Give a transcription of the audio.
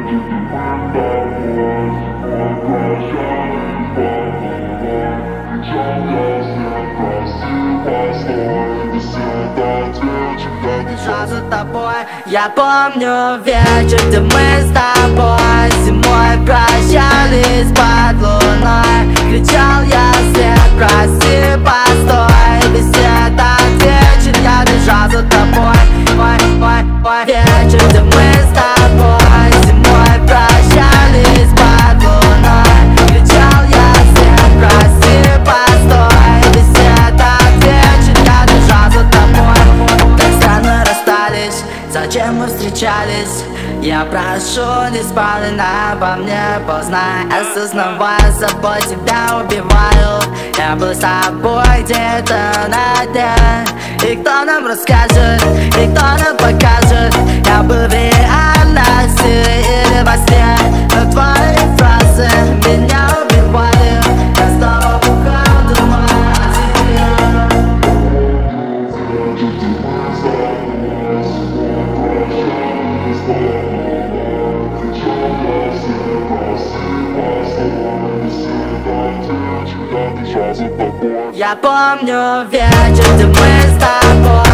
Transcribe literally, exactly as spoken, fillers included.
За тобой. Я помню вечер, где мы с тобой зимой прощались под луной. Кричал я вслед: прости, постой. Весь этот вечер я бежал за тобой. Ой, ой, ой. Вечер, где мы с тобой зимой прощались под луной. Кричал я вслед: прости, постой. Весь этот вечер я бежал за тобой. Так странно расстались, зачем мы встречались? Я прошу, не спали обо мне поздно. Осознавая собой, тебя убиваю. Я был с тобой где-то на дне. И кто нам расскажет, и кто нам покажет? Я был в реальности или во сне, но твои фразы меня убивали. Я снова бухал, думаю о тебе. Я помню вечер, где мы с тобой